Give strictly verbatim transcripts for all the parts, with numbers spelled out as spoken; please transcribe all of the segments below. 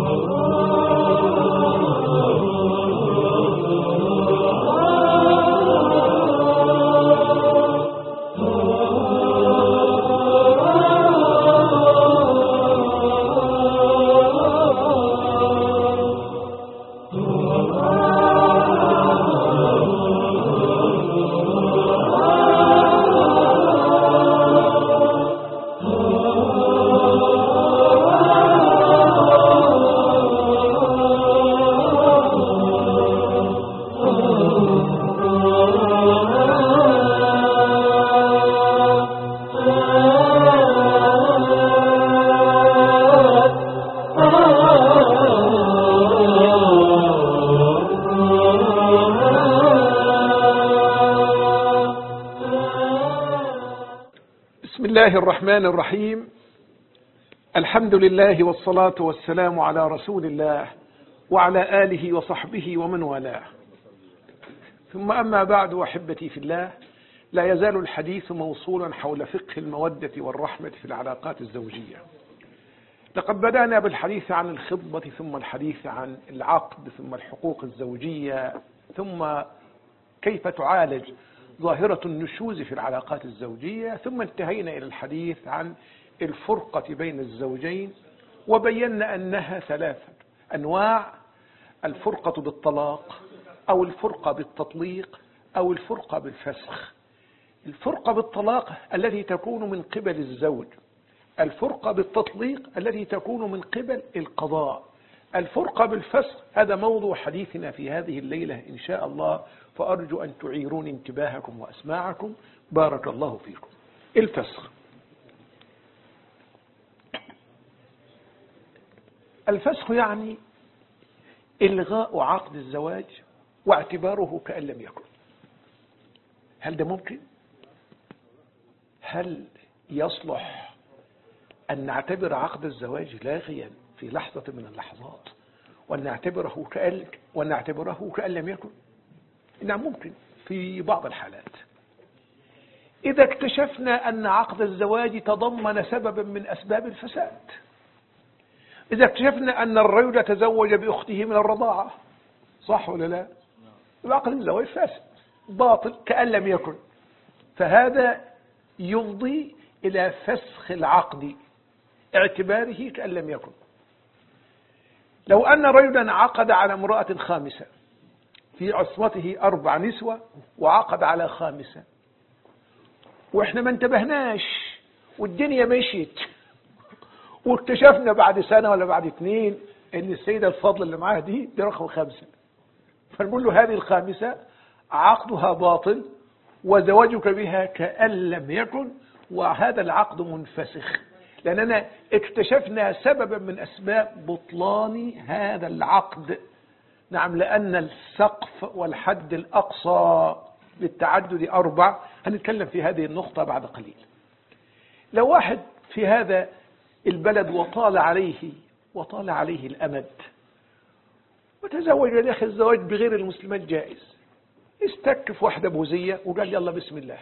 بسم الله الرحمن الرحيم. الحمد لله والصلاة والسلام على رسول الله وعلى آله وصحبه ومن والاه، ثم أما بعد، أحبتي في الله، لا يزال الحديث موصولا حول فقه المودة والرحمة في العلاقات الزوجية. لقد بدأنا بالحديث عن الخطبة، ثم الحديث عن العقد، ثم الحقوق الزوجية، ثم كيف تعالج ظاهرة النشوز في العلاقات الزوجية، ثم انتهينا إلى الحديث عن الفرقة بين الزوجين، وبينا أنها ثلاثة أنواع: الفرقة بالطلاق، أو الفرقة بالتطليق، أو الفرقة بالفسخ. الفرقة بالطلاق التي تكون من قبل الزوج، الفرقة بالتطليق التي تكون من قبل القضاء، الفرقة بالفسخ هذا موضوع حديثنا في هذه الليلة إن شاء الله، فأرجو أن تعيرون انتباهكم وأسماعكم، بارك الله فيكم. الفسخ. الفسخ يعني إلغاء عقد الزواج واعتباره كأن لم يكن. هل ده ممكن؟ هل يصلح أن نعتبر عقد الزواج لاغيا في لحظة من اللحظات وأن نعتبره كأن وأن نعتبره كأن لم يكن؟ نعم، ممكن في بعض الحالات. إذا اكتشفنا أن عقد الزواج تضمن سببا من أسباب الفساد، إذا اكتشفنا أن الرجل تزوج بأخته من الرضاعة، صح ولا لا؟ عقد الزواج فاسد باطل كأن لم يكن، فهذا يفضي إلى فسخ العقد اعتباره كأن لم يكن. لو أن رجلا عقد على امرأة خامسة، في عصمته أربع نسوة وعقد على خامسة، وإحنا ما انتبهناش والدنيا مشيت، واكتشفنا بعد سنة ولا بعد اتنين إن السيدة الفاضلة اللي معاه دي دي رقم خمسة، فنقول له هذه الخامسة عقدها باطل وزواجك بها كأن لم يكن، وهذا العقد منفسخ، لأننا اكتشفنا سببا من أسباب بطلان هذا العقد. نعم، لأن السقف والحد الأقصى للتعدد أربع، هنتكلم في هذه النقطة بعد قليل. لو واحد في هذا البلد وطال عليه وطال عليه الأمد وتزوج، يا أخي الزواج بغير المسلمات جائز، استكف واحدة بوذية وقال يلا بسم الله،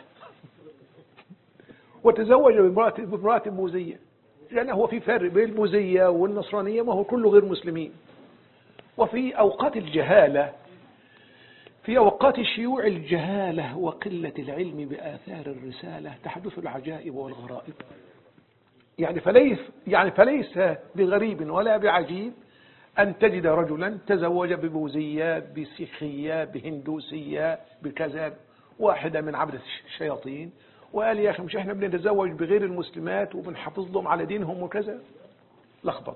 وتزوج بامرأة بوذية، لأن هو في فرق بين البوذية والنصرانية، ما هو كله غير مسلمين. وفي أوقات الجهالة، في أوقات شيوع الجهالة وقلة العلم بآثار الرسالة، تحدث العجائب والغرائب. يعني فليس يعني فليس بغريب ولا بعجيب أن تجد رجلا تزوج ببوذية، بسيخية، بهندوسية، بكذا، واحدة من عبدة الشياطين، وقال يا أخي مش إحنا بنتزوج بغير المسلمات وبنحافظ لهم على دينهم وكذا. لخبط.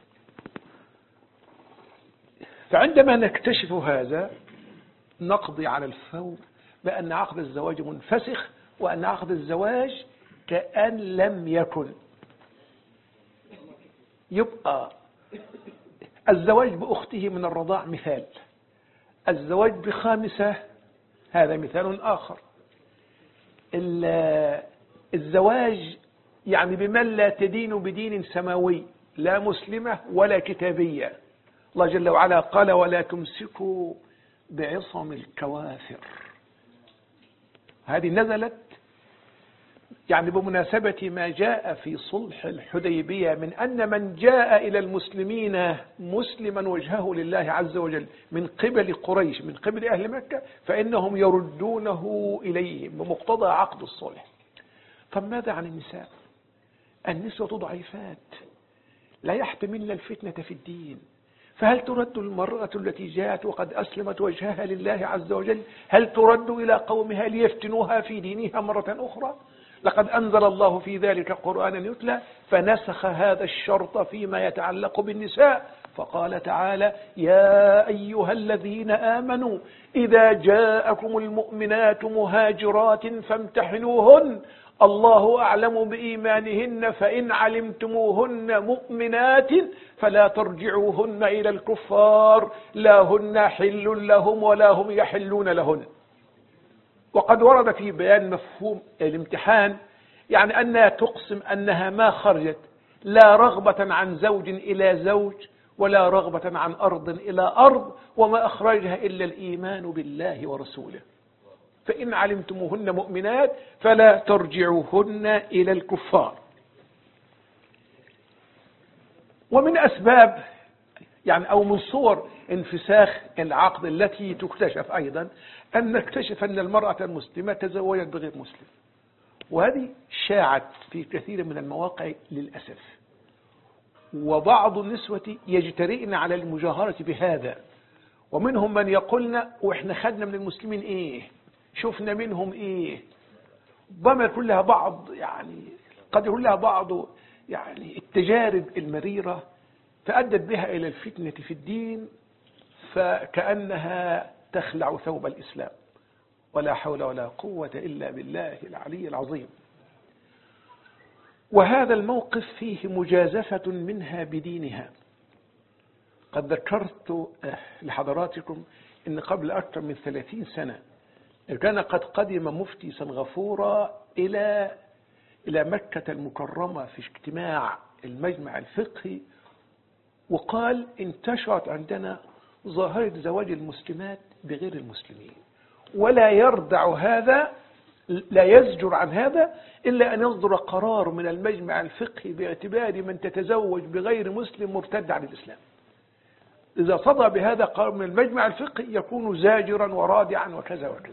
فعندما نكتشف هذا نقضي على الفور بأن عقد الزواج منفسخ، وأن عقد الزواج كأن لم يكن. يبقى الزواج بأخته من الرضاع مثال، الزواج بخامسة هذا مثال آخر. الزواج يعني بمن لا تدين بدين سماوي، لا مسلمة ولا كتابية. الله جل وعلا قال ولا تمسكوا بعصم الكوافر. هذه نزلت يعني بمناسبة ما جاء في صلح الحديبية من أن من جاء إلى المسلمين مسلما وجهه لله عز وجل من قبل قريش من قبل أهل مكة فإنهم يردونه إليهم بمقتضى عقد الصلح. فماذا عن النساء؟ النسوة ضعيفات لا يحتملن الفتنة في الدين، فهل ترد المرأة التي جاءت وقد أسلمت وجهها لله عز وجل، هل ترد إلى قومها ليفتنوها في دينها مرة أخرى؟ لقد أنزل الله في ذلك قرآنا يتلى فنسخ هذا الشرط فيما يتعلق بالنساء، فقال تعالى: يا أيها الذين آمنوا إذا جاءكم المؤمنات مهاجرات فامتحنوهن الله أعلم بإيمانهن فإن علمتموهن مؤمنات فلا ترجعوهن إلى الكفار لا هن حل لهم ولا هم يحلون لهن. وقد ورد في بيان مفهوم الامتحان يعني أنها تقسم أنها ما خرجت لا رغبة عن زوج إلى زوج ولا رغبة عن أرض إلى أرض، وما أخرجها إلا الإيمان بالله ورسوله. فإن علمتموهن مؤمنات فلا ترجعوهن إلى الكفار. ومن أسباب يعني أو من صور انفساخ العقد التي تكتشف أيضا أن نكتشف أن المرأة المسلمة تزوجت بغير مسلم، وهذه شاعت في كثير من المواقع للأسف، وبعض النسوة يجترئن على المجاهرة بهذا، ومنهم من يقولنا وإحنا خدنا من المسلمين إيه، شفنا منهم إيه، ربما يكون لها بعض يعني قد يكون لها بعض يعني التجارب المريرة فأدت بها إلى الفتنة في الدين، فكأنها تخلع ثوب الإسلام، ولا حول ولا قوة إلا بالله العلي العظيم. وهذا الموقف فيه مجازفة منها بدينها. قد ذكرت لحضراتكم أن قبل أكثر من ثلاثين سنة كان قد قدم مفتي سنغافورة إلى إلى مكة المكرمة في اجتماع المجمع الفقهي، وقال: انتشرت عندنا ظاهرة زواج المسلمات بغير المسلمين، ولا يردع هذا لا يزجر عن هذا إلا أن يصدر قرار من المجمع الفقهي باعتبار من تتزوج بغير مسلم مرتد عن الإسلام. إذا صدر بهذا قرار من المجمع الفقهي يكون زاجرا ورادعا وكذا وكذا.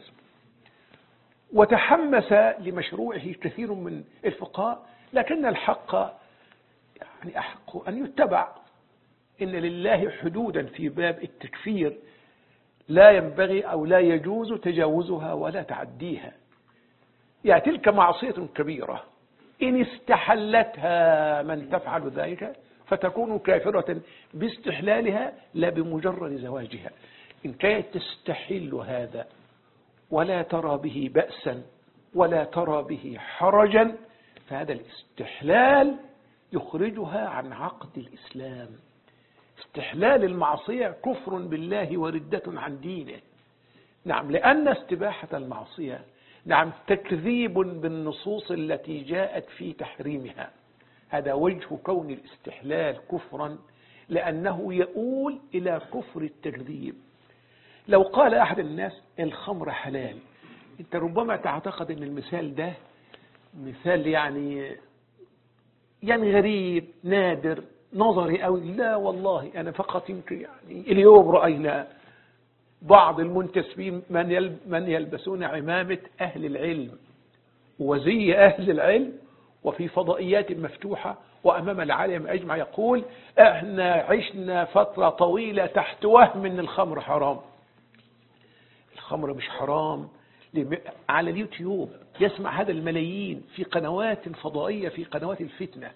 وتحمس لمشروعه كثير من الفقهاء، لكن الحق يعني أحق أن يتبع. إن لله حدودا في باب التكفير لا ينبغي أو لا يجوز تجاوزها ولا تعديها. يعني تلك معصية كبيرة إن استحلتها من تفعل ذلك فتكون كافرة باستحلالها لا بمجرد زواجها. إن كانت تستحل هذا ولا ترى به بأسا ولا ترى به حرجا فهذا الاستحلال يخرجها عن عقد الإسلام. استحلال المعصية كفر بالله وردة عن دينه. نعم، لأن استباحة المعصية نعم تكذيب بالنصوص التي جاءت في تحريمها. هذا وجه كون الاستحلال كفرا، لأنه يؤول إلى كفر التكذيب. لو قال أحد الناس الخمر حلال، أنت ربما تعتقد أن المثال ده مثال يعني يعني غريب نادر نظري أو لا والله أنا فقط يمكن يعني اليوم رأينا بعض المنتسبين من من يلبسون عمامة أهل العلم وزي أهل العلم وفي فضائيات مفتوحة وأمام العالم أجمع يقول: احنا عشنا فترة طويلة تحت وهم أن الخمر حرام. الخمر مش حرام. على اليوتيوب يسمع هذا الملايين في قنوات فضائية في قنوات الفتنة.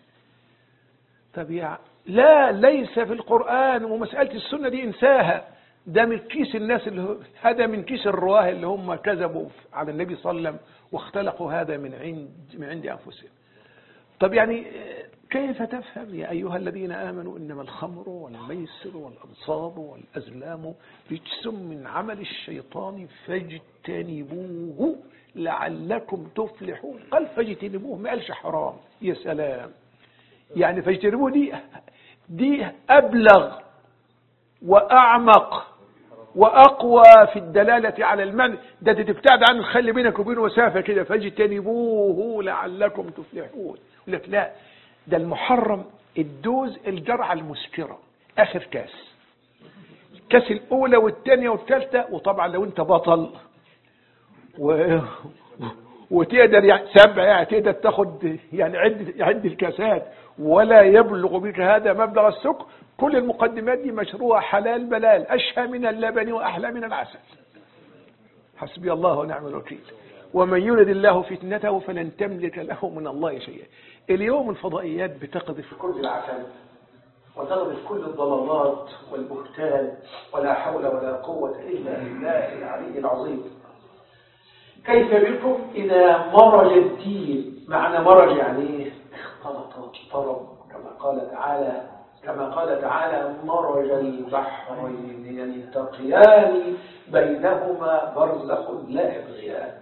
طب يا لا ليس في القرآن، ومسألة السنة دي انساها، ده من كيس الناس اللي هذا من كيس الرواه اللي هم كذبوا على النبي صلى الله عليه وسلم واختلقوا هذا من عند من عند أنفسهم. طب يعني كيف تفهم يا أيها الذين آمنوا إنما الخمر والميسر والأنصاب والأزلام رجس من عمل الشيطان فاجتنبوه لعلكم تفلحون. قال فاجتنبوه، ما قالش حرام. يا سلام، يعني فاجتنبوه دي دي أبلغ وأعمق وأقوى في الدلالة على المعنى. ده تبتعد عنه، خلي بينك وبينه مسافة كده، فاجتنبوه لعلكم تفلحون. يقول لك لا، ده المحرم الدوز الجرعة المسكرة، آخر كاس، الكاس الأولى والثانية والثالثة. وطبعا لو أنت بطل و... وتقدر يعني سبع، يعني تقدر تاخد يعني عد عد الكاسات ولا يبلغ بك هذا مبلغ السكر. كل المقدمات دي مشروع حلال بلال، أشهى من اللبن وأحلى من العسل. حسبي الله ونعم الوكيل. ومن يرد الله فتنته فلن تملك له من الله شيئا. اليوم الفضائيات بتقذف كل العسل وتغرف كل الضلالات والبهتان، ولا حول ولا قوة إلا بالله العلي العظيم. كيف بكم إذا مرج الدين؟ معنى مرج يعني اختلط اضطرب، كما قال تعالى كما قال تعالى مرج البحرين يلتقيان بينهما برزخ لا يبغيان.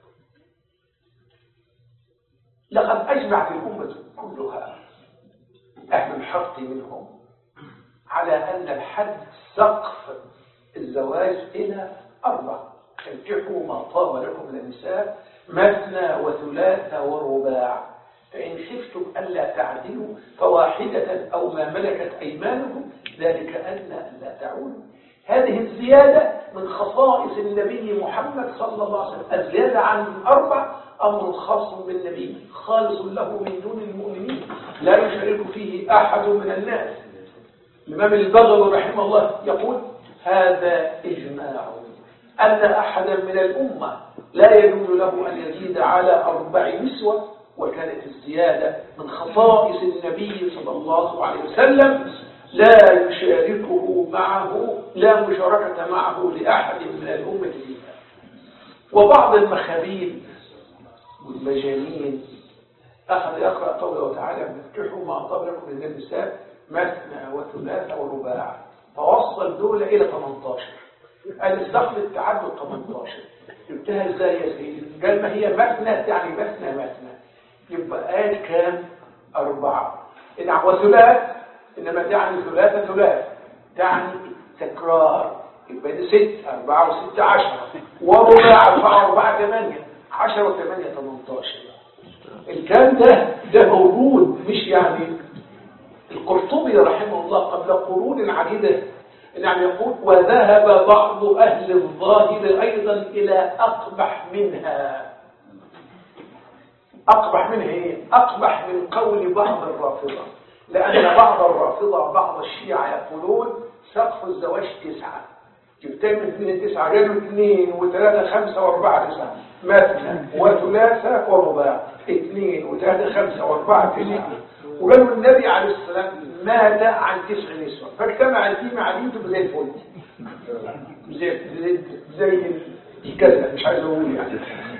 لقد أجمعت الأمة كلها أهل الحق منهم على أن الحد سقف الزواج إلى أربع. انكحوا ما طاب لكم من النساء مثنى وثلاث ورباع، فإن خفتم ألا تعدلوا فواحدة أو ما ملكت أيمانكم ذلك أدنى ألا تعودوا. هذه الزيادة من خصائص النبي محمد صلى الله عليه وسلم. الزيادة عن أربع أمر خاص بالنبي خالص له من دون المؤمنين، لا يشارك فيه أحد من الناس. الإمام البغوي رحمه الله يقول هذا إجماع أن أحدا من الأمة لا يجوز له أن يزيد على أربع نسوة، وكانت الزيادة من خصائص النبي صلى الله عليه وسلم، لا يشاركه معه لا مشاركة معه لأحد من الأمة فيها. وبعض المخابيل والمجانين أخذ يقرأ قوله تعالى انكحوا ما طاب لكم من النساء مثنى وثلاث ورباع، فوصل دول إلى ثمانية عشر. قال السقف التعدد ثمانية عشر. جبتها ازاي يا سيدي؟ قال ما هي مثنى يعني مثنى مثنى، يبقى قال كام؟ أربعة. إن وثلاث إنما تعني ثلاثة ثلاث، تعني تكرار، يبقى دي ست، أربعة وستة عشرة، ورباع أربعة أربعة ثمانية، عشرة وثمانية ثمانية عشر. الكلام ده ده موجود، مش يعني القرطبي رحمه الله قبل قرون عديدة يعني يقول وذهب بعض أهل الظاهر أيضا إلى أقبح منها. أقبح منها إيه؟ أقبح من قول بعض الرافضة، لأن بعض الرافضة بعض الشيعة يقولون سقف الزواج تسعة، جبتين من اثنين التسعة، قالوا اثنين وثلاثة خمسة واربعة تسعة، مثنى وثلاثة ورباع، اثنين وثلاثة خمسة واربعة تسعة. وقالوا النبي عليه السلام مات عن تسع نسوة، فاجتمع الدين مع دينته زي الفل، زي زي زي الكذا، مش عايز اقول يعني.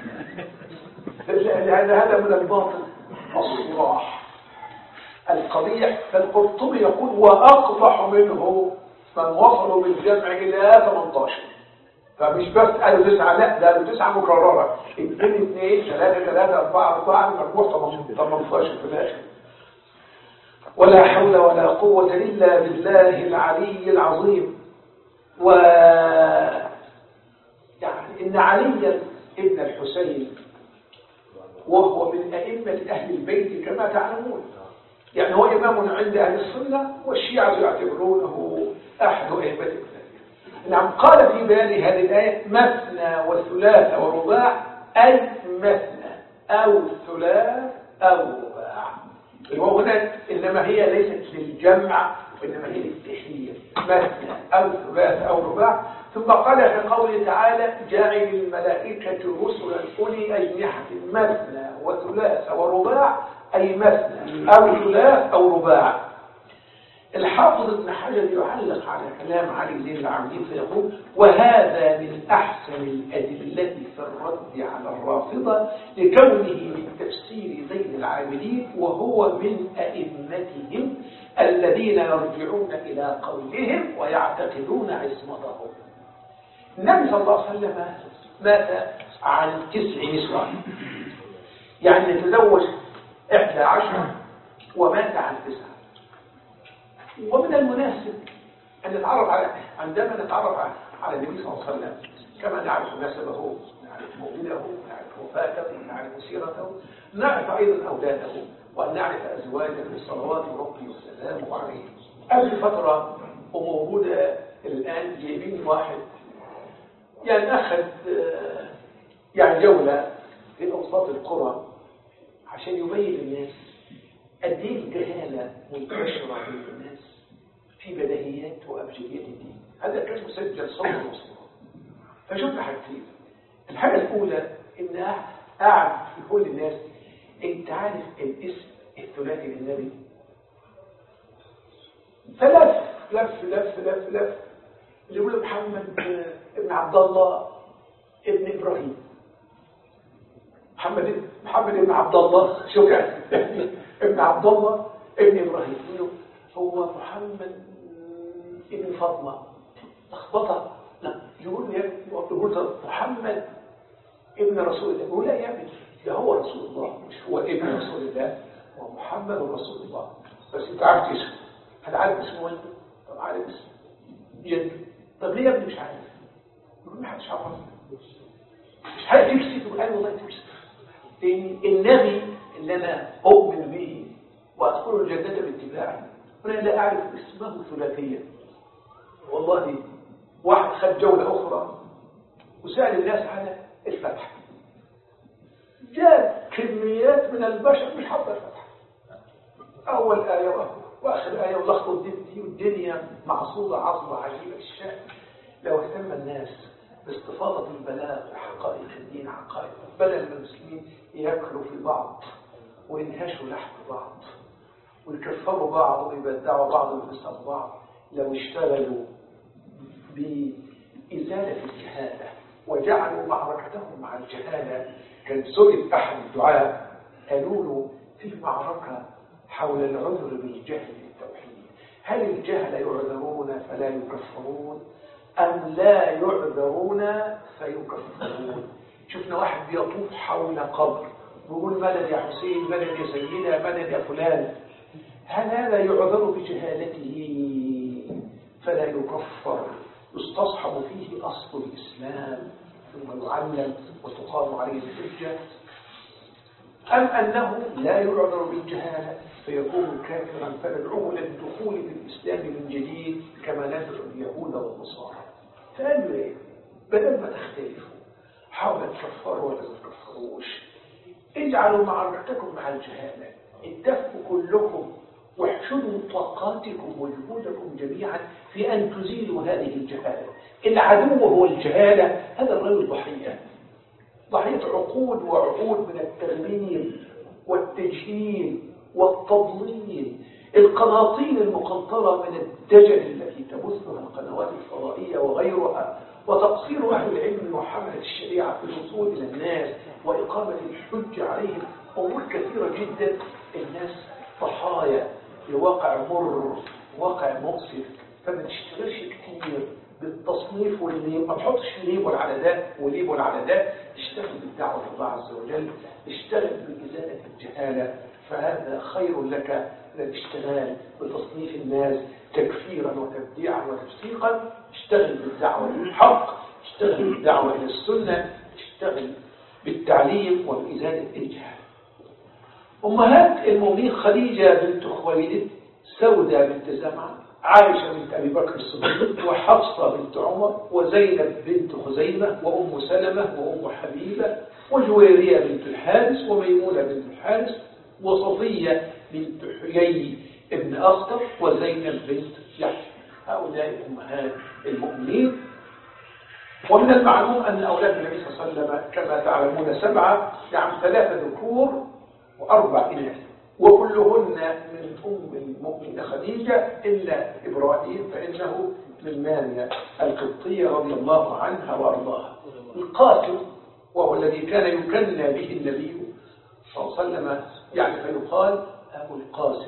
لأن هذا من الباطل الصراح القبيح. فالقرطبي يقول وأقبح منه من وصلوا بالجمع إلى ثمانية عشر. فمش بس قالوا تسعة، لا ده قالوا تسعة مكررة، اثنين اثنين ثلاثة ثلاثة أربعة أربعة، مجموع ثمانية عشر في الآخر. ولا حول ولا قوة إلا بالله العلي العظيم. و يعني إن عليا ابن الحسين وهو من أئمة أهل البيت كما تعلمون، يعني هو إمام عند أهل السنة، والشيعة يعتبرونه أحد أئمة الثانية. نعم، قال في بيان هذه الآية مثنى وثلاث ورباع، أي مثنى أو ثلاث أو رباع. الواو هنا إنما هي ليست للجمع، وإنما هي للتحليل، مثنى أو ثلاث أو رباع. ثم قال في قوله تعالى جاعل الملائكة رسلا أولي أجنحة مثنى وثلاث ورباع، أي مثنى أو ثلاث أو رباع. الحافظ ابن حجر يعلق على كلام علي زين العابدين فيقول وهذا من أحسن الأدلة في الرد على الرافضة لكونه من تفسير زين العابدين، وهو من أئمتهم الذين يرجعون إلى قولهم ويعتقدون عصمتهم. النبي صلى الله عليه وسلم مات عن تسع نسوة، يعني تزوج إحدى عشر ومات عن تسعة. ومن المناسب أن أن نتعرف على عندما نتعرف على النبي صلى الله عليه وسلم كما نعرف نسبه، نعرف مولده، نعرف وفاته، نعرف سيرته، نعرف أيضا أولاده، وأن نعرف أزواجه صلوات ربي وسلامه عليه. قبل فترة وموجودة الآن جايبين واحد يعني أخذ يعني جولة في أوساط القرى عشان يبين للناس قد ايه الجهالة منتشرة بين الناس في بديهيات وأبجديات الدين. هذا كان مسجل صوت وصورة. فشفنا حاجتين. الحاجة الأولى إن قاعد يقول للناس أنت عارف الاسم الثلاثي للنبي؟ فلف لف لف لف لف يقول محمد ابن عبد الله ابن إبراهيم. محمد محمد ابن عبد الله شو كان ابن عبد الله ابن إبراهيم. هو محمد ابن فاطمة لخبطة. لا يقول يا يقول محمد ابن رسول الله. يقول لا يا ابني ده هو رسول الله مش هو ابن رسول الله، هو محمد رسول الله. بس انت عارف اسمه. هل عارف اسمه والده؟ طب عارف اسمه جده. طب ليه يا ابني مش عارف؟ يقول ما حدش عارف مش عارف يكسب. يقول والله تكسب. لأن النبي اللي أنا أؤمن به وأدخل الجنة باتباعه أنا لا أعرف اسمه ثلاثيا. والله واحد خد جولة أخرى وسأل الناس على الفتح، جاء كميات من البشر مش حافظ الفتح، أول آية وآخر آية ولخبط دي والدنيا معصوبة عصبة عجيبة الشأن. لو اهتم الناس باستفاضة البلاغ وحقائق الدين عقائد بدل من المسلمين يأكلوا في بعض وينهشوا لحم بعض ويكفروا بعض ويبدعوا بعض ويسألوا بعض، لو اشتغلوا بإزالة الجهالة وجعلوا معركتهم مع الجهالة. كان سئل أحد الدعاء قالوا له في معركة حول العذر بالجهل التوحيد، هل الجهل يعذرون فلا يكفرون أم لا يعذرون فيكفرون؟ شفنا واحد بيطوف حول قبر بيقول مدد يا حسين، مدد يا سيدة، مدد يا فلان، هل هذا يعذر بجهالته فلا يكفر يستصحب فيه أصل الإسلام ثم يعلم وتقام عليه الحجة، أم أنه لا يعذر بالجهالة فيكون كافرا فندعوه للدخول في الإسلام من جديد كما ندعو اليهود والنصارى؟ فقالوا إيه؟ بدل ما تختلفوا حاولوا تكفروا ولا تكفروش، اجعلوا معركتكم مع الجهالة، اتفقوا كلكم واحشدوا طاقاتكم وجهودكم جميعا في أن تزيلوا هذه الجهالة. العدو هو الجهالة، هذا الرجل ضحية ضحية عقود وعقود من التغليل والتجهيل والتضليل، القناطين المقنطرة من الدجل التي تبثها القنوات الفضائية وغيرها، وتقصير أهل العلم وحملة الشريعة في الوصول إلى الناس وإقامة الحج عليهم. أمور كثيرة جدا الناس ضحايا لواقع مر واقع مؤسف. فما تشتغلش كتير بالتصنيف والليبل، ما تحطش ليبل على ده وليبل على ده، اشتغل بالدعوة الله عز وجل، اشتغل بإزالة الجهالة، فهذا خير لك من الاشتغال بتصنيف الناس تكفيرا وتبديعا وتفسيقا. اشتغل بالدعوة للحق، اشتغل بالدعوة إلى السنة، اشتغل بالتعليم وبإزالة الجهالة. أمهات المؤمنين خديجة بنت خويلد، سودة بنت زمعة، عائشة بنت أبي بكر الصديق، وحفصة بنت عمر، وزينب بنت خزيمة، وأم سلمة، وأم حبيبة، وجويرية بنت الحارث، وميمونة بنت الحارث، وصفية بنت حيي ابن أخطب، وزينب بنت يحيى. هؤلاء أمهات المؤمنين. ومن المعلوم أن أولاد النبي صلى الله عليه وسلم كما تعلمون سبعة، يعني ثلاثة ذكور وأربع إناث، وكلهن من أم المؤمنة خديجة إلا إبراهيم فإنه من ماريا القبطية رضي الله عنها وأرضاها. القاسم وهو الذي كان يكنى به النبي صلى الله عليه وسلم، يعني فيقال أبو القاسم،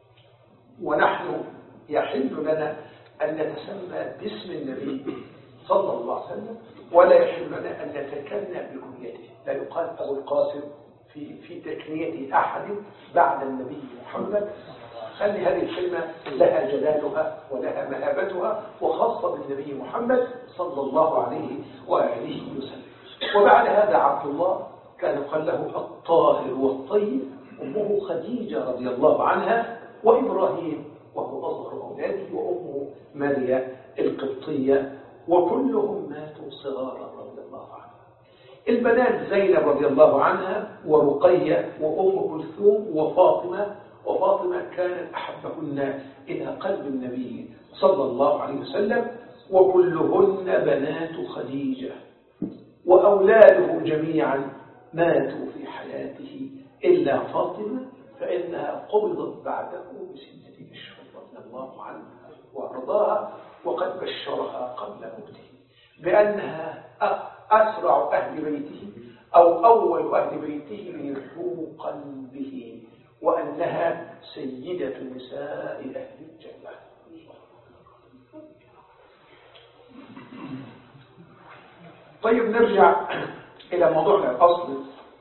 ونحن يحل لنا أن نتسمى باسم النبي صلى الله عليه وسلم، ولا يحل لنا أن نتكنى بكنيته. لا يقال أبو القاسم في في تكنية أحد بعد النبي محمد خلي هذه الكلمة لها جلالها ولها مهابتها، وخاصة بالنبي محمد صلى الله عليه وآله وسلم. وبعد هذا عبد الله كان قال له الطاهر والطيب، أمه خديجة رضي الله عنها، وإبراهيم وهو أصغر أولاده، وأمه ماريا القبطية، وكلهم ماتوا صغارا رضي الله عنها. البنات زينب رضي الله عنها، ورقية، وأم كلثوم، وفاطمة. وفاطمة كانت أحبهن إلى قلب النبي صلى الله عليه وسلم، وكلهن بنات خديجة، وأولاده جميعا ماتوا في حياته إلا فاطمة، فإنها قبضت بعده بستة أشهر رضي الله عنها وأرضاها، وقد بشرها قبل موته بأنها أسرع أهل بيته أو أول أهل بيته لحوقا به، وأنها سيدة نساء أهل الجنة. طيب نرجع إلى موضوعنا الأصلي.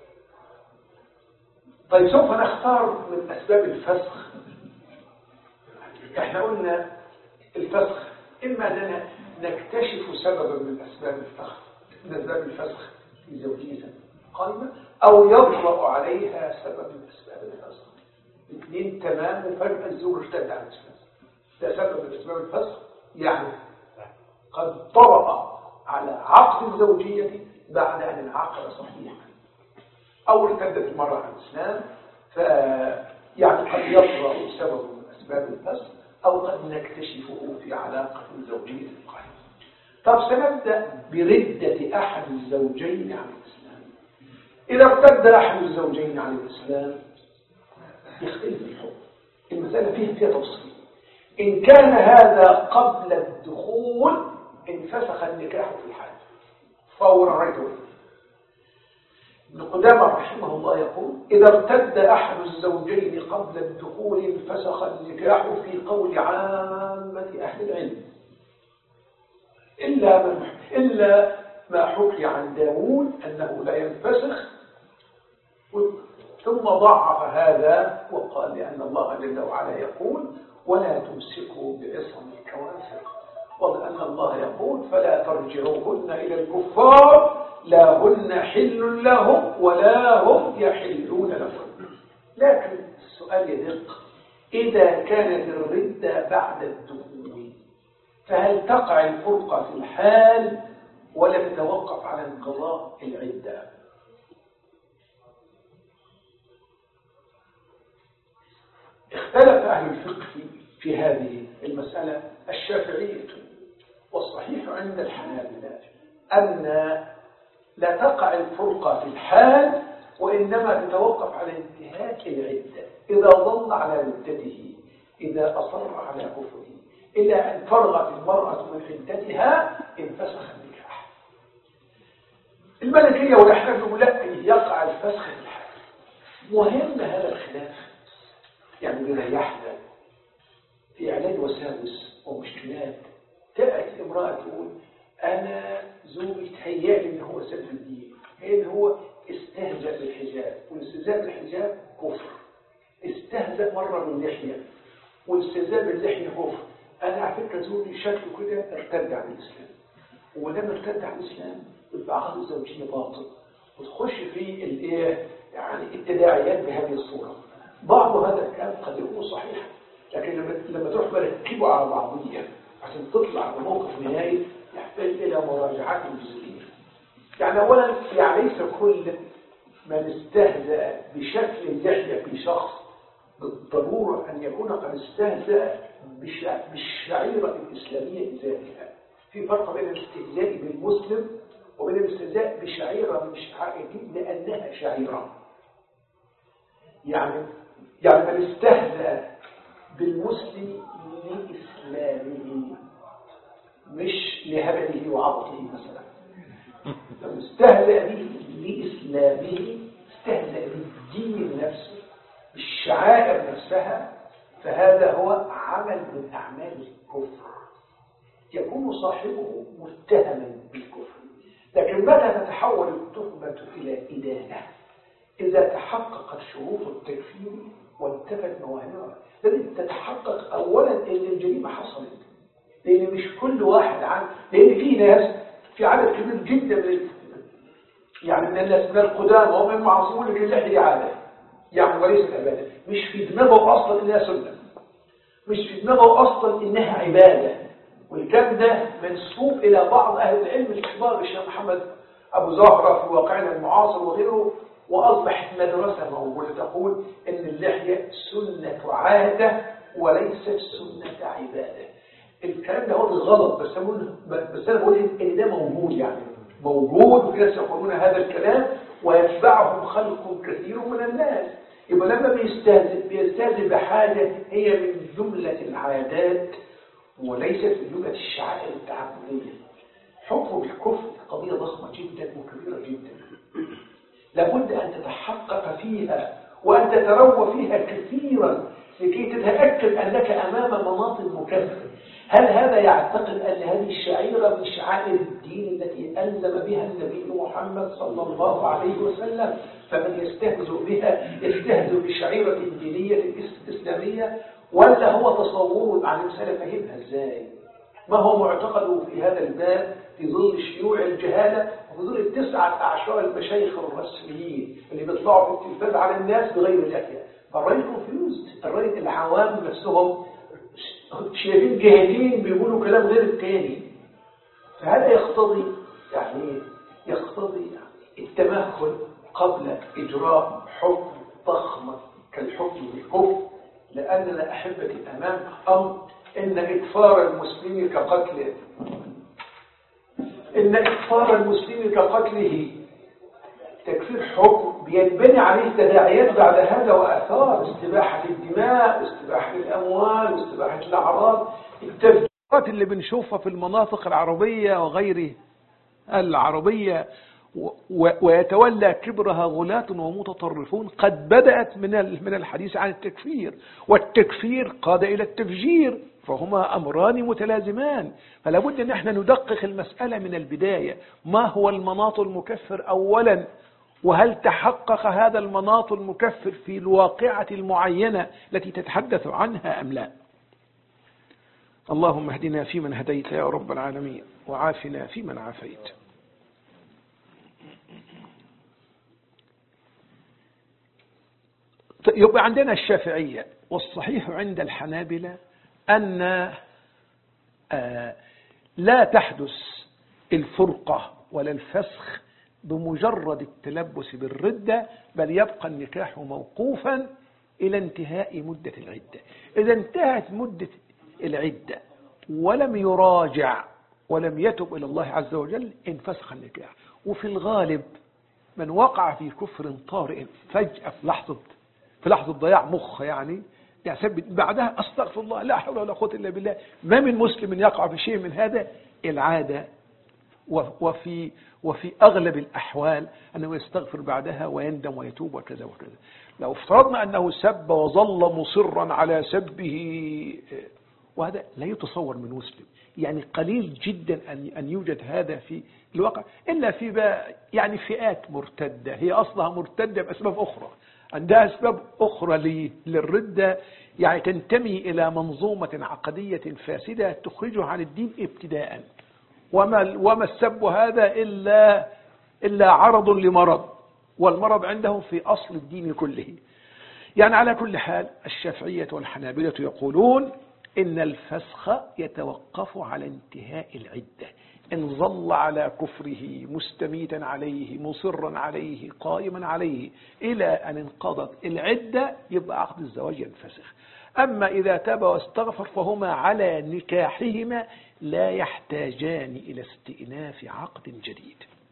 طيب سوف نختار من أسباب الفسخ. احنا قلنا الفسخ إما أننا نكتشف سببا من أسباب الفسخ من أسباب الفسخ في زوجية قائمة، أو يطرأ عليها سبب من أسباب الفسخ. الاثنين تمام، وفجأة الزوج ارتد عن الإسلام، ده سبب من أسباب الفسخ. يعني قد طرأ على عقد الزوجية بعد أن انعقد صحيحا، أو ارتدت المرأة عن الإسلام، ف يعني قد يطرأ سبب من أسباب الفسخ، أو قد نكتشفه في علاقة الزوجية القائمة. طب سنبدأ بردة أحد الزوجين عن الإسلام. إذا ارتد أحد الزوجين عن الإسلام يختلف الحكم. المسألة فيها فيها تفصيل. إن كان هذا قبل الدخول انفسخ النكاح في الحال فورا رجل. ابن قدامة رحمه الله يقول: إذا ارتد أحد الزوجين قبل الدخول انفسخ النكاح في قول عامة أهل العلم، إلا, من إلا ما حكي عن داود أنه لا ينفسخ، ثم ضعف هذا وقال لأن الله جل وعلا يقول: ولا تمسكوا بعصم الكوافر، وأن الله يقول: فلا ترجعوهن إلى الكفار لا هن حل لهم ولا هم يحلون لهم. لكن السؤال يدق: إذا كانت الردة بعد الدخول فهل تقع الفرقة في الحال ولا تتوقف على انقضاء العدة؟ اختلف أهل الفقه في هذه المسألة. الشافعية والصحيح عند الحنابلة أن لا تقع الفرقة في الحال، وإنما تتوقف على انتهاك العدة. إذا ظل على ردته، إذا أصر على كفره، إلى أن فرغت المرأة من عدتها انفسخ النكاح. الملكية والأحناف يقول لا، يقع الفسخ في الحال. مهم هذا الخلاف، يعني بيريحنا في علاج وساوس ومشكلات. تأتي امرأة تقول: أنا زوجي تهيألي إن هو سد الدين، إن هو استهزأ بالحجاب، والاستهزاء بالحجاب كفر. استهزأ مرة باللحية، والاستهزاء باللحية كفر. أنا على فكرة زوجي شكله كده ارتد عن الإسلام، ولما ارتد عن الإسلام يبقى عقد الزوجية باطل، وتخش في الايه يعني التداعيات بهذه الصورة. بعض هذا الكلام قد يكون صحيح، لكن لما لما تروح مركبه على بعضيه عشان تطلع بموقف نهائي يحتاج إلى مراجعات جزئية. يعني أولا، يعني ليس كل من استهزأ بشكل اللحية في شخص بالضرورة أن يكون قد استهزأ بالشعيرة الإسلامية بذاتها. في فرق بين الاستهزاء بالمسلم وبين الاستهزاء بشعيرة من شعائر الدين لأنها شعيرة. يعني يعني من استهزأ بالمسلم لإسلامه مش لهبله وعبطه مثلا. لو استهزأ به لإسلامه، استهزأ بالدين نفسه، بالشعائر نفسها، فهذا هو عمل من أعمال الكفر، يكون صاحبه متهما بالكفر. لكن متى تتحول التهمة إلى إدانة؟ إذا تحققت شروط التكفير وانتفت موانعها. لازم تتحقق أولا إن الجريمة حصلت، لأن مش كل واحد عن لأن في ناس في عدد كبير جدا من يعني من الناس من القدامى ومن المعصومين لكن اللحية عادة يعني وليست عبادة، مش في دماغه أصلا إنها سنة، مش في دماغه أصلا إنها عبادة. والكلام ده منسوب إلى بعض أهل العلم الكبار الشيخ محمد أبو زهرة في واقعنا المعاصر وغيره، وأصبحت مدرسة موجودة تقول إن اللحية سنة عادة وليست سنة عبادة. الكلام ده هو غلط، بس بس أنا بقول إن ده موجود، يعني موجود، وفي ناس يقولون هذا الكلام ويتبعهم خلق كثير من الناس. يبقى لما بيستهزئ بيستهزئ بحاجة هي من جملة العادات وليست من جملة الشعائر التعبدية. حكم الكفر قضية ضخمة جدا وكبيرة جدا، لابد أن تتحقق فيها وأن تتروى فيها كثيرا لكي تتأكد أنك أمام مناط مكفر. هل هذا يعتقد أن هذه الشعيرة من شعائر الدين التي ألزم بها النبي محمد صلى الله عليه وسلم؟ فمن يستهزئ بها يستهزئ بشعيرة دينية إسلامية، ولا هو تصور عن المسألة فهمها إزاي؟ ما هو معتقده في هذا الباب في ظل شيوع الجهالة وفي ظل التسعة أعشار المشايخ الرسميين اللي بيطلعوا في التلفاز على الناس بغير لحية؟ الرأي كونفيوزد، الرأي العوام نفسهم شايفين جهتين بيقولوا كلام غير التاني. فهذا يقتضي يعني يقتضي التمهل قبل إجراء حكم ضخم كالحكم بالكفر، لأننا أحبتي أمام أمر إن إكفار المسلم كقتله إن إكفار المسلم كقتله تكفير حكم بينبني عليه تداعيات بعد هذا وآثار استباحة الدماء واستباحة الأموال واستباحة الأعراض. التفجيرات اللي بنشوفها في المناطق العربية وغير العربية ويتولى كبرها غلاة ومتطرفون قد بدأت من من الحديث عن التكفير، والتكفير قاد إلى التفجير، فهما أمران متلازمان. فلا بد أن احنا ندقق المسألة من البداية. ما هو المناط المكفر أولا، وهل تحقق هذا المناط المكفر في الواقعة المعينة التي تتحدث عنها أم لا؟ اللهم اهدنا فيمن هديت يا رب العالمين، وعافنا فيمن عافيت. يبقى عندنا الشافعية، والصحيح عند الحنابلة أن لا تحدث الفرقة ولا الفسخ بمجرد التلبس بالردة، بل يبقى النكاح موقوفا إلى انتهاء مدة العدة. إذا انتهت مدة العدة ولم يراجع ولم يتب إلى الله عز وجل انفسخ النكاح. وفي الغالب من وقع في كفر طارئ فجأة في لحظة في لحظة ضياع مخ يعني يثبت بعدها أستغفر الله لا حول ولا قوة إلا بالله، ما من مسلم يقع في شيء من هذا. العادة وفي وفي أغلب الأحوال أنه يستغفر بعدها ويندم ويتوب وكذا وكذا. لو افترضنا أنه سب وظل مصرا على سبه، وهذا لا يتصور من مسلم، يعني قليل جدا أن أن يوجد هذا في الواقع، إلا في بقى يعني فئات مرتدة هي أصلها مرتدة بأسباب أخرى، عندها أسباب أخرى للردة، يعني تنتمي إلى منظومة عقدية فاسدة تخرجها عن الدين ابتداء. وما وما السب هذا إلا إلا عرض لمرض، والمرض عندهم في أصل الدين كله. يعني على كل حال الشافعية والحنابلة يقولون إن الفسخ يتوقف على انتهاء العدة. إن ظل على كفره مستميتا عليه مصرا عليه قائما عليه إلى أن انقضت العدة يبقى عقد الزواج ينفسخ. أما إذا تاب واستغفر فهما على نكاحهما لا يحتاجان إلى استئناف عقد جديد.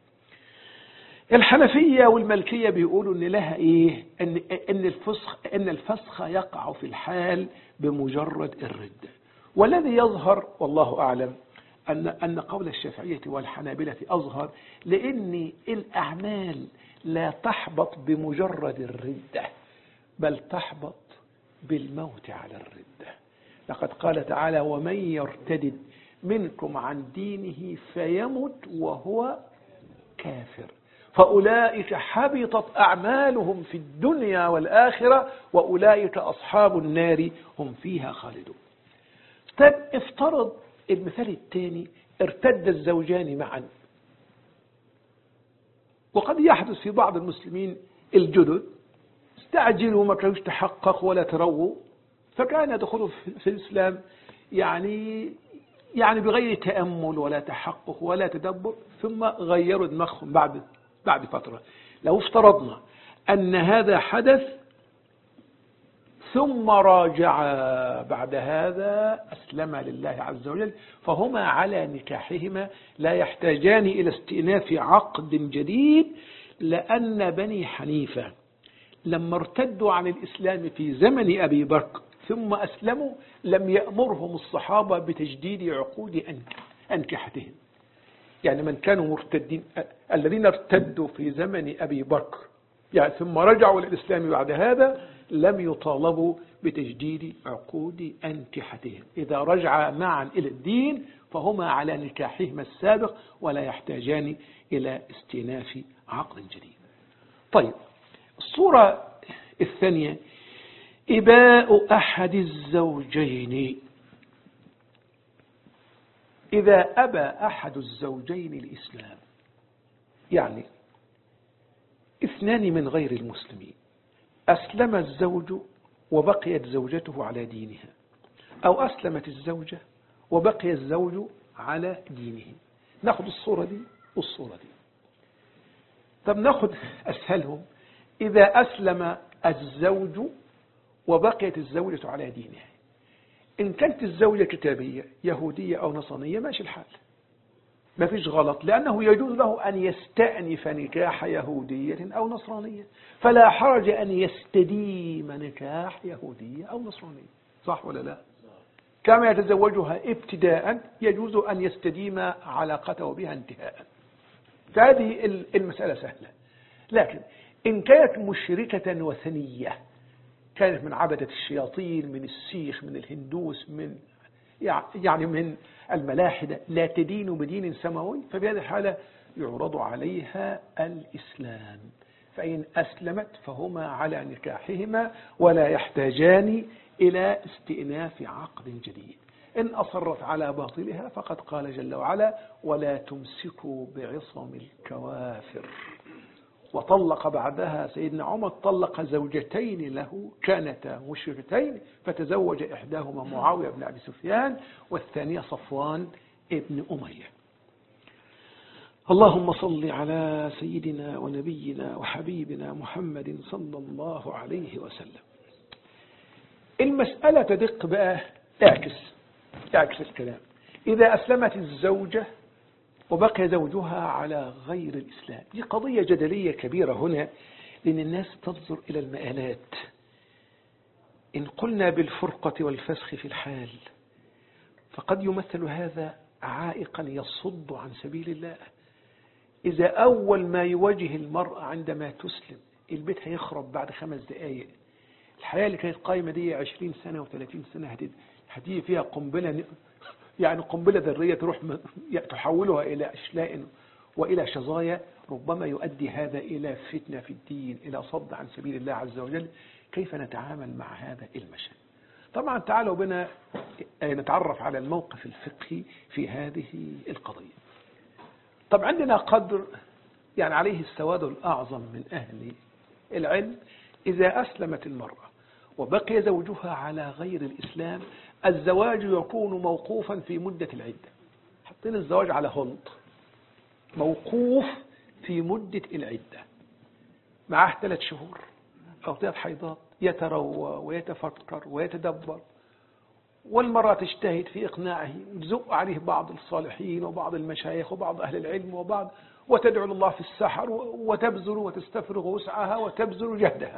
الحنفية والمالكية بيقولوا إن لها إيه؟ إن إن الفسخ إن الفسخ يقع في الحال بمجرد الردة. والذي يظهر والله أعلم أن أن قول الشافعية والحنابلة أظهر، لأن الأعمال لا تحبط بمجرد الردة، بل تحبط بالموت على الردة. لقد قال تعالى: ومن يرتد منكم عن دينه فيمت وهو كافر. فأولئك حبطت أعمالهم في الدنيا والآخرة وأولئك أصحاب النار هم فيها خالدون. طيب افترض المثال الثاني ارتد الزوجان معا، وقد يحدث في بعض المسلمين الجدد استعجلوا ما كانوش تحققوا ولا ترووا، فكان يدخلوا في الإسلام يعني يعني بغير تأمل ولا تحقق ولا تدبر، ثم غيروا دماغهم بعد بعد فترة. لو افترضنا أن هذا حدث ثم راجع بعد هذا أسلم لله عز وجل، فهما على نكاحهما لا يحتاجان إلى استئناف عقد جديد، لأن بني حنيفة لما ارتدوا عن الإسلام في زمن أبي بكر ثم أسلموا لم يأمرهم الصحابة بتجديد عقود أنكحتهم. يعني من كانوا مرتدين الذين ارتدوا في زمن أبي بكر يعني ثم رجعوا للإسلام بعد هذا لم يطالبوا بتجديد عقود أنكحتهم. إذا رجع معا إلى الدين فهما على نكاحهما السابق ولا يحتاجان إلى استئناف عقد جديد. طيب الصورة الثانية إباء أحد الزوجين. إذا أبى أحد الزوجين الإسلام، يعني اثنان من غير المسلمين أسلم الزوج وبقيت زوجته على دينها، أو أسلمت الزوجة وبقي الزوج على دينه. نأخذ الصورة دي والصورة دي. طب نأخذ أسهلهم. إذا أسلم الزوج وبقيت الزوجة على دينها، إن كانت الزوجة كتابية يهودية أو نصرانية ماشي الحال، ما فيش غلط، لأنه يجوز له أن يستأنف نكاح يهودية أو نصرانية، فلا حرج أن يستديم نكاح يهودية أو نصرانية، صح ولا لا؟ كما يتزوجها ابتداء يجوز أن يستديم علاقته بها انتهاء. فهذه المسألة سهلة. لكن إن كانت مشركة وثنية، كانت من عبدة الشياطين، من السيخ، من الهندوس، من يعني من الملاحدة، لا تدين بدين سماوي، فبهذه الحالة يعرض عليها الإسلام، فإن أسلمت فهما على نكاحهما ولا يحتاجان إلى استئناف عقد جديد. إن أصرت على باطلها فقد قال جل وعلا: ولا تمسكوا بعصم الكوافر. وطلق بعدها سيدنا عمر طلق زوجتين له كانتا مشركتين، فتزوج إحداهما معاوية بن أبي سفيان والثانية صفوان ابن أمية. اللهم صل على سيدنا ونبينا وحبيبنا محمد صلى الله عليه وسلم. المسألة تدق بقى، اعكس اعكس الكلام. إذا أسلمت الزوجة وبقي زوجها على غير الإسلام، دي قضية جدلية كبيرة هنا، لأن الناس تنظر إلى المآلات. إن قلنا بالفرقة والفسخ في الحال فقد يمثل هذا عائقا يصد عن سبيل الله. إذا أول ما يواجه المرأة عندما تسلم البيت هيخرب بعد خمس دقائق، الحياة اللي كانت قائمة دي عشرين سنة وثلاثين سنة هتيجي فيها قنبلة، يعني قنبلة ذرية تروح تحولها إلى أشلاء وإلى شظايا، ربما يؤدي هذا إلى فتنة في الدين، إلى صد عن سبيل الله عز وجل. كيف نتعامل مع هذا المشهد؟ طبعا تعالوا بنا نتعرف على الموقف الفقهي في هذه القضية. طب عندنا قدر يعني عليه السواد الأعظم من أهل العلم. إذا أسلمت المرأة وبقي زوجها على غير الإسلام، الزواج يكون موقوفا في مدة العدة. حطينا الزواج على هولد، موقوف في مدة العدة، معه ثلاث شهور أو ثلاث حيضات، يتروى ويتفكر ويتدبر، والمرأة تجتهد في إقناعه وتزق عليه بعض الصالحين وبعض المشايخ وبعض أهل العلم وبعض، وتدعو الله في السحر وتبذل وتستفرغ وسعها وتبذل جهدها.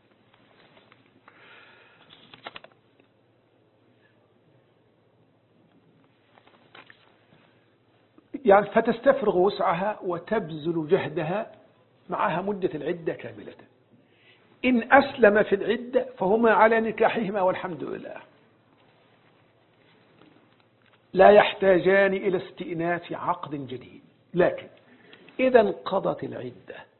يعني فتستفرغ وسعها وتبذل جهدها، معها مدة العدة كاملة. إن أسلم في العدة فهما على نكاحهما والحمد لله، لا يحتاجان إلى استئناف عقد جديد. لكن إذا انقضت العدة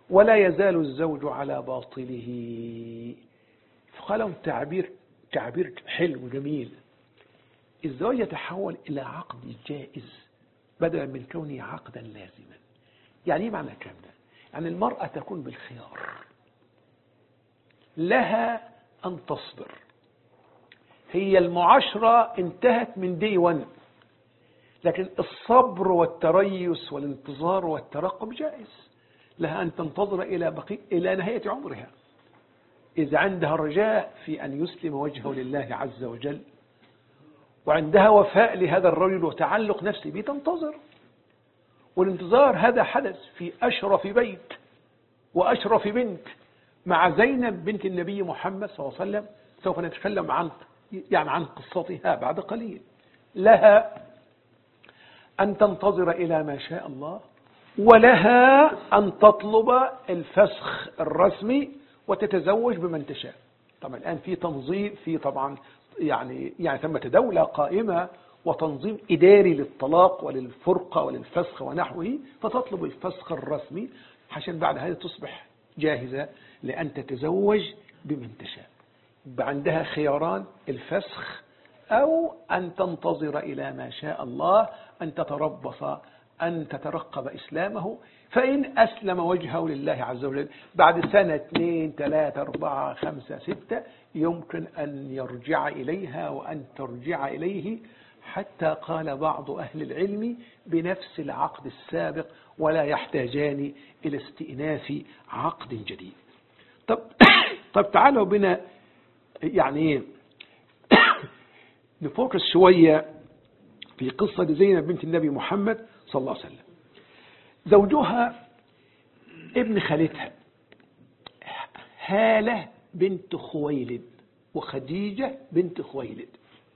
ولا يزال الزوج على باطله. فقالوا تعبير تعبير حلو وجميل. الزواج يتحول إلى عقد جائز بدلا من كونه عقدا لازما. يعني ايه معنى الكلام ده؟ يعني المرأة تكون بالخيار، لها أن تصبر. هي المعاشرة انتهت من دي ون، لكن الصبر والتريث والانتظار والترقب جائز. لها أن تنتظر إلى بقي إلى نهاية عمرها إذا عندها رجاء في أن يسلم وجهه لله عز وجل، وعندها وفاء لهذا الرجل وتعلق نفسي به، تنتظر. والانتظار هذا حدث في أشرف بيت وأشرف بنت مع زينب بنت النبي محمد صلى الله عليه وسلم. سوف نتكلم عن يعني عن قصتها بعد قليل. لها أن تنتظر إلى ما شاء الله، ولها أن تطلب الفسخ الرسمي وتتزوج بمن تشاء. طبعا الآن في تنظيم، في طبعا يعني يعني ثمة دولة قائمة وتنظيم إداري للطلاق وللفرقة وللفسخ ونحوه، فتطلب الفسخ الرسمي عشان بعد هذا تصبح جاهزة لأن تتزوج بمن تشاء. عندها خياران: الفسخ أو أن تنتظر إلى ما شاء الله، أن تتربص، أن تترقب إسلامه. فإن أسلم وجهه لله عز وجل بعد سنة اثنين ثلاثة أربعة خمسة ستة يمكن أن يرجع إليها وأن ترجع إليه، حتى قال بعض أهل العلم بنفس العقد السابق ولا يحتاجان إلى استئناف عقد جديد. طب, طب تعالوا بنا يعني نفوكس شوية في قصة زينب بنت النبي محمد صلى الله عليه وسلم. زوجها ابن خالتها هالة بنت خويلد وخديجة بنت خويلد.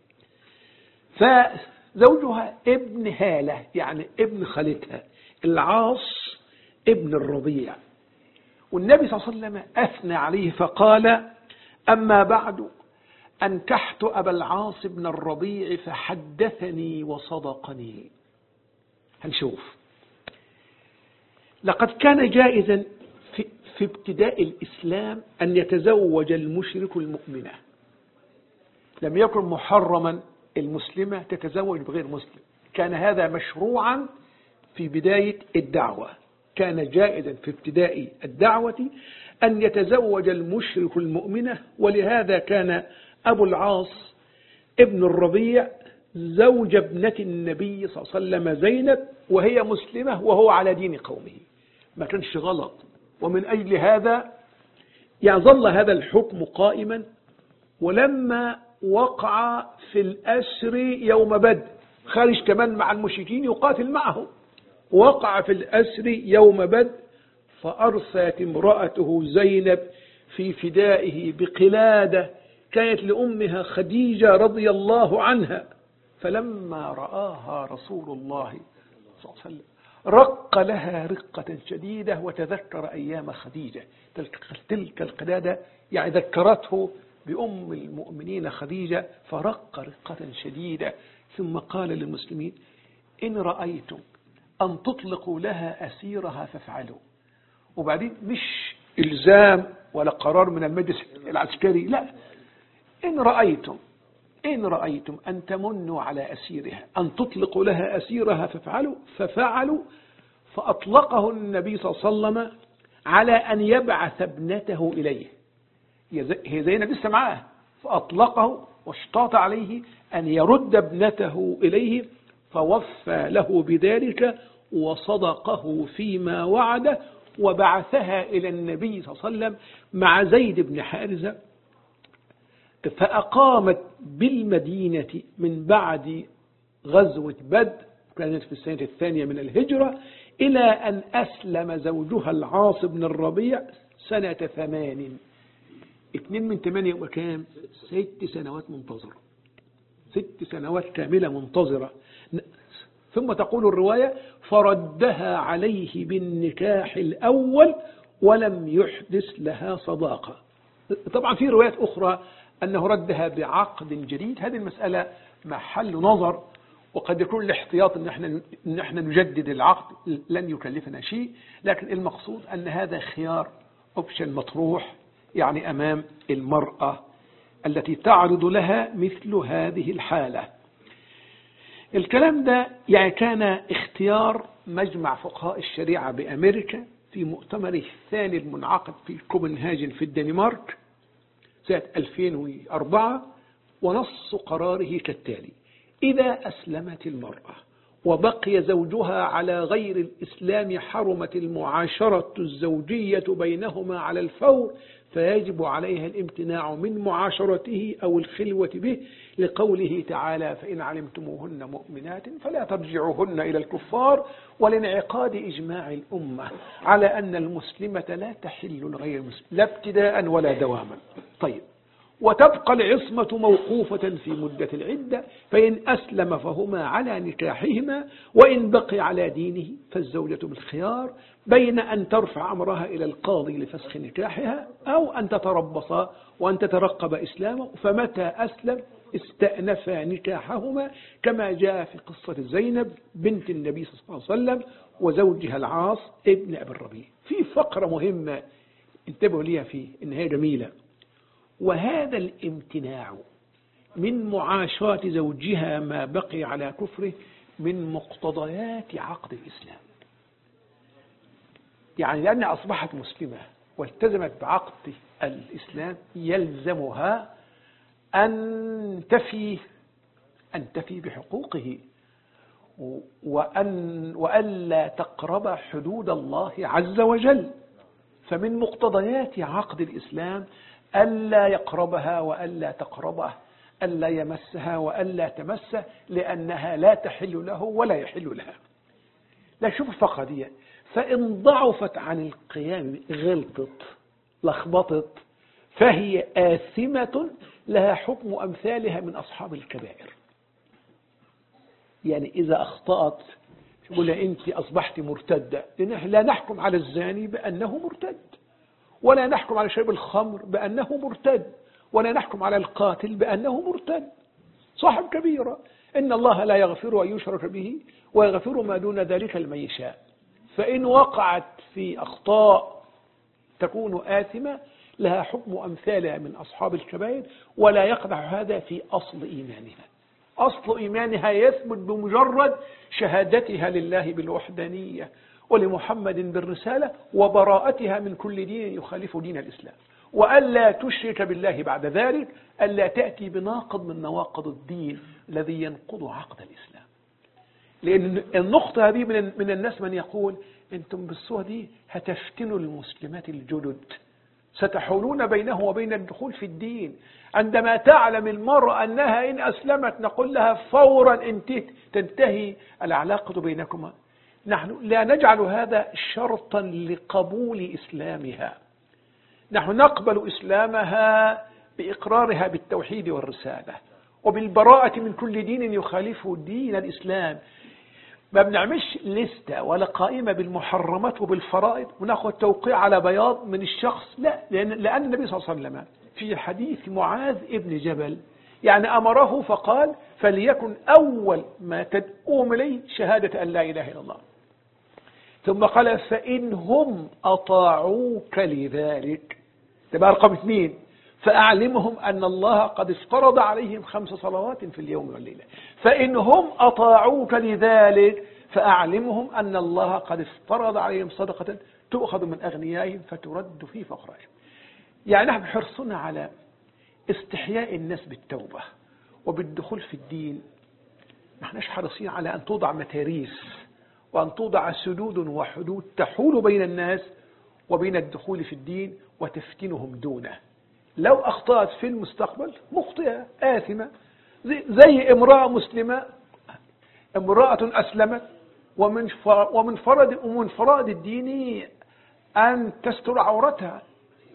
فزوجها ابن هالة يعني ابن خالتها العاص ابن الربيع. والنبي صلى الله عليه وسلم أثنى عليه فقال: أما بعد أنكحت أبا العاص بن الربيع فحدثني وصدقني. هنشوف. لقد كان جائزا في, في ابتداء الإسلام أن يتزوج المشرك المؤمنة. لم يكن محرما المسلمة تتزوج بغير مسلم، كان هذا مشروعا في بداية الدعوة. كان جائزا في ابتداء الدعوة أن يتزوج المشرك المؤمنة. ولهذا كان أبو العاص ابن الربيع زوج ابنة النبي صلى الله عليه وسلم زينب وهي مسلمة وهو على دين قومه. ما كانش غلط. ومن أجل هذا يظل هذا الحكم قائما. ولما وقع في الأسر يوم بدر، خارج كمان مع المشركين يقاتل معهم، وقع في الأسر يوم بدر، فأرسلت امرأته زينب في فدائه بقلادة كانت لأمها خديجة رضي الله عنها. فلما رآها رسول الله صلى الله عليه وسلم رق لها رقة شديدة وتذكر أيام خديجة. تلك القلادة يعني ذكرته بأم المؤمنين خديجة، فرق رقة شديدة. ثم قال للمسلمين: إن رأيتم أن تطلقوا لها أسيرها فافعلوا. وبعدين مش إلزام ولا قرار من المجلس العسكري، لا، إن رأيتم إن رأيتم أن تمنوا على أسيرها أن تطلقوا لها أسيرها فافعلوا. ففعلوا، فأطلقه النبي صلى الله عليه وسلم على أن يبعث ابنته إليه. هي زينب لسه معاه، فأطلقه واشتاط عليه أن يرد ابنته إليه، فوفى له بذلك وصدقه فيما وعده، وبعثها إلى النبي صلى الله عليه وسلم مع زيد بن حارثة. فأقامت بالمدينة من بعد غزوة بدر، كانت في السنة الثانية من الهجرة، إلى أن أسلم زوجها العاص بن الربيع سنة ثمان. اثنين من ثمانية وكام؟ ست سنوات منتظرة، ست سنوات كاملة منتظرة. ثم تقول الرواية: فردها عليه بالنكاح الأول ولم يحدث لها صداقة. طبعا في روايات أخرى أنه ردها بعقد جديد. هذه المسألة محل نظر، وقد يكون الاحتياط ان احنا ان احنا نجدد العقد لن يكلفنا شيء، لكن المقصود ان هذا خيار اوبشن مطروح يعني امام المرأة التي تعرض لها مثل هذه الحالة. الكلام ده يعني كان اختيار مجمع فقهاء الشريعة بأمريكا في مؤتمره الثاني المنعقد في كوبنهاجن في الدنمارك سنة ألفين وأربعة، ونص قراره كالتالي: إذا أسلمت المرأة وبقي زوجها على غير الإسلام حرمت المعاشرة الزوجية بينهما على الفور، فيجب عليها الامتناع من معاشرته أو الخلوة به، لقوله تعالى: فإن علمتموهن مؤمنات فلا ترجعوهن إلى الكفار، ولانعقاد إجماع الأمة على أن المسلمة لا تحل لغير المسلم لا ابتداء ولا دواما. طيب، وتبقى العصمة موقوفة في مدة العدة، فإن أسلم فهما على نكاحهما، وإن بقي على دينه فالزوجة بالخيار بين أن ترفع أمرها إلى القاضي لفسخ نكاحها أو أن تتربص وأن تترقب إسلامه، فمتى أسلم استأنفا نكاحهما، كما جاء في قصة زينب بنت النبي صلى الله عليه وسلم وزوجها العاص ابن أبي الربيع. في فقرة مهمة انتبهوا ليها فيه إن هي جميلة: وهذا الامتناع من معاشاة زوجها ما بقي على كفره من مقتضيات عقد الإسلام. يعني لأن أصبحت مسلمة والتزمت بعقد الإسلام يلزمها أن تفي أن تفي بحقوقه، وأن وألا تقرب حدود الله عز وجل. فمن مقتضيات عقد الإسلام ألا يقربها وألا تقربه، ألا يمسها وألا تمسه، لأنها لا تحل له ولا يحل لها. لا، شوف الفقرة دي: فإن ضعفت عن القيام، غلطت لخبطت، فهي آثمة لها حكم أمثالها من أصحاب الكبائر. يعني إذا أخطأت يقول أنت أصبحت مرتدة، لأن لا نحكم على الزاني بأنه مرتد، ولا نحكم على شرب الخمر بأنه مرتد، ولا نحكم على القاتل بأنه مرتد، صاحب كبيرة. إن الله لا يغفر أن يشرك به ويغفر ما دون ذلك لمن يشاء. فإن وقعت في أخطاء تكون آثمة لها حكم أمثالها من أصحاب الكبائر، ولا يقدح هذا في أصل إيمانها. أصل إيمانها يثبت بمجرد شهادتها لله بالوحدانية ولمحمد بالرسالة وبراءتها من كل دين يخالف دين الإسلام، وألا تشرك بالله بعد ذلك، ألا تأتي بناقض من نواقض الدين الذي ينقض عقد الإسلام. لأن النقطة هذه من الناس من يقول: أنتم بالصورة دي هتفتنوا المسلمات الجدد، ستحولون بينه وبين الدخول في الدين. عندما تعلم المرأة أنها إن أسلمت نقول لها فورا انتهت تنتهي العلاقة بينكما. نحن لا نجعل هذا شرطا لقبول إسلامها، نحن نقبل إسلامها بإقرارها بالتوحيد والرسالة وبالبراءة من كل دين يخالف دين الإسلام. ما بنعملش لستة ولا قائمة بالمحرمات وبالفرائض وناخذ توقيع على بياض من الشخص، لا، لأن, لأن النبي صلى الله عليه وسلم في حديث معاذ ابن جبل يعني أمره فقال: فليكن أول ما تدعوهم إليه شهادة أن لا إله إلا الله، ثم قال: فإنهم أطاعوك لذلك، تبقى رقم اثنين، فأعلمهم أن الله قد افترض عليهم خمس صلوات في اليوم والليلة. فإنهم أطاعوك لذلك فأعلمهم أن الله قد افترض عليهم صدقة تؤخذ من أغنيائهم فترد في فقرهم. يعني نحن حرصنا على استحياء الناس بالتوبة وبالدخول في الدين. نحن حريصين على أن توضع متاريس وأن توضع سدود وحدود تحول بين الناس وبين الدخول في الدين وتفتنهم دونه. لو أخطأت في المستقبل مخطئة آثمة، زي, زي امرأة مسلمة، امرأة أسلمت ومن ومن فرض ومن فرائض الدين أن تستر عورتها،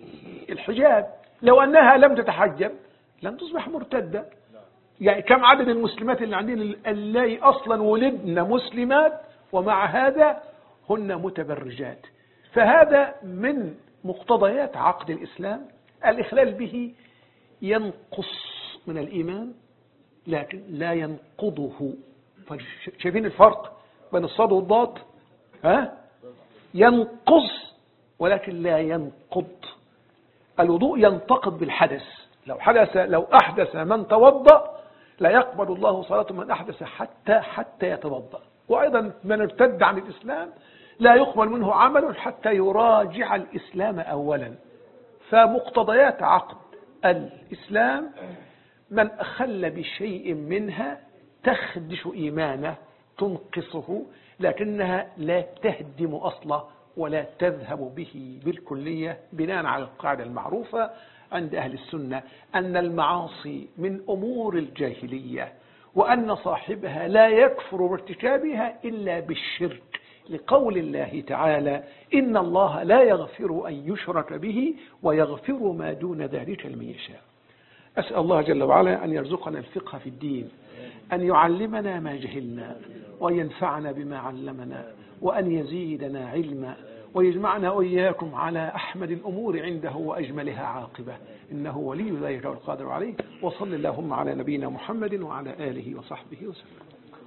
الحجاب. لو أنها لم تتحجب لن تصبح مرتدة. يعني كم عدد المسلمات اللي عندنا اللي أصلا ولدنا مسلمات ومع هذا هن متبرجات. فهذا من مقتضيات عقد الإسلام. الإخلال به ينقص من الإيمان لكن لا ينقضه. شايفين الفرق بين الصاد والضاد؟ ها؟ ينقص ولكن لا ينقض. الوضوء ينتقض بالحدث. لو حدث لو أحدث من توضأ لا يقبل الله صلاة من أحدث حتى حتى يتوضأ. وأيضا من ارتد عن الإسلام لا يقبل منه عمل حتى يراجع الإسلام أولا. فمقتضيات عقد الإسلام من أخل بشيء منها تخدش إيمانه، تنقصه، لكنها لا تهدم أصله ولا تذهب به بالكلية، بناء على القاعدة المعروفة عند أهل السنة أن المعاصي من أمور الجاهلية، وأن صاحبها لا يكفر بارتكابها إلا بالشرك، لقول الله تعالى إن الله لا يغفر أن يشرك به ويغفر ما دون ذلك لمن يشاء. أسأل الله جل وعلا أن يرزقنا الفقه في الدين، أن يعلمنا ما جهلنا وينفعنا بما علمنا، وأن يزيدنا علما، ويجمعنا وإياكم على أحمد الأمور عنده وأجملها عاقبة، إنه ولي ذلك والقادر عليه. وصل اللهم على نبينا محمد وعلى آله وصحبه وسلم.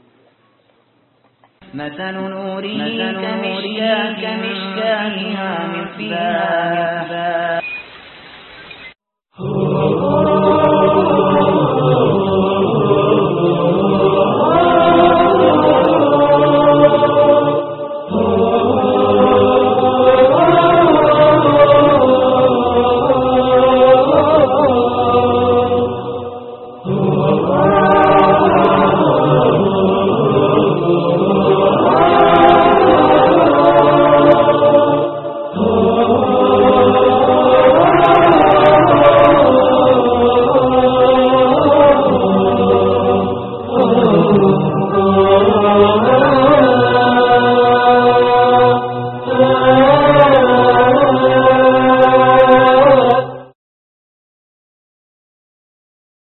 مثل نوره كمشكاة فيها مصباح